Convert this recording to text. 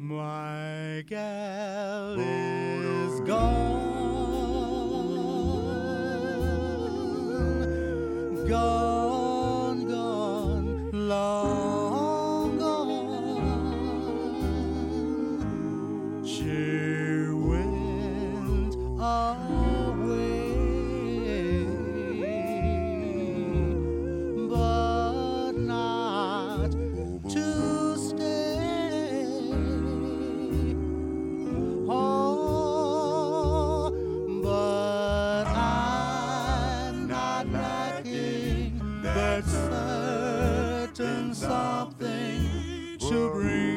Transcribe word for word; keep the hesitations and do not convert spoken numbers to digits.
My gal is gone, gone, gone, long gone. She went away, but not to stay. Oh, but I'm not lacking that certain something to bring